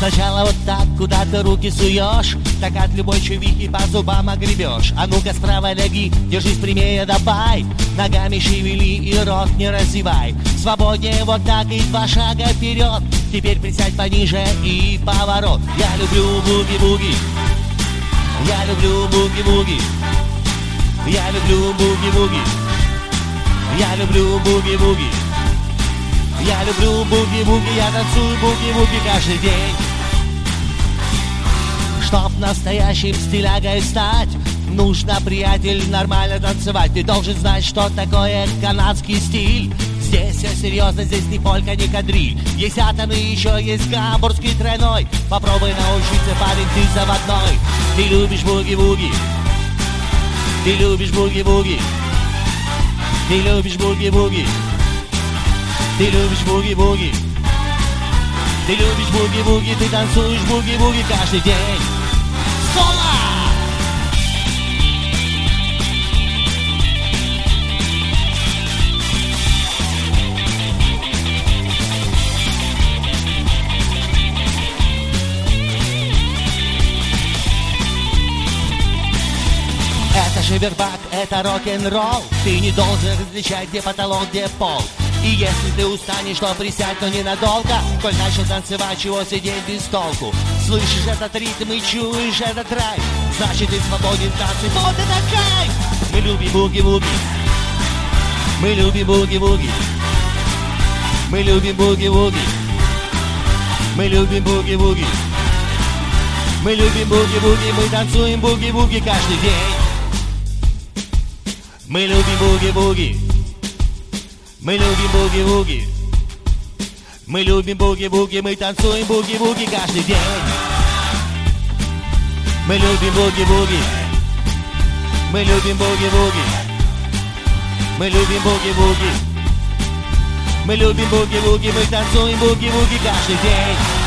Сначала вот так куда-то руки суешь, так от любой чувихи по зубам огребешь. А ну-ка с правой ноги держись прямее, давай, ногами шевели и рот не разевай. Свободнее вот так и 2 шага вперед. Теперь присядь пониже и поворот. Я люблю буги-буги, я люблю буги-буги, я люблю буги-буги, я люблю буги-буги, я люблю буги-буги, я танцую буги-буги каждый день. Чтоб настоящим стилягой стать, нужно, приятель, нормально танцевать. Ты должен знать, что такое канадский стиль. Здесь все серьезно, здесь ни полька, ни кадриль. Есть атом и еще есть гамбургский тройной. Попробуй научиться, парень, ты заводной. Ты любишь буги-буги, ты любишь буги-буги, ты любишь буги-буги, ты любишь буги-буги, ты любишь буги-буги, ты танцуешь буги-буги каждый день. Соло! Это же вербак, это рок-н-ролл. Ты не должен различать, где потолок, где пол. И если ты устанешь, то присядь, но ненадолго. Коль начал танцевать, чего сидеть без толку. Слышишь этот ритм и чуешь этот рай, значит ты свободен в танце, вот это кайф. Мы любим буги-буги, мы любим буги-буги, мы любим буги-буги, мы любим буги-буги, мы любим буги-буги, мы танцуем буги-буги каждый день. Мы любим буги-буги, мы любим буги-буги, мы любим буги-буги, мы танцуем буги-буги каждый день. Мы любим буги-буги, мы любим буги-буги, мы любим буги-буги, мы любим буги-буги, мы танцуем буги-буги каждый день.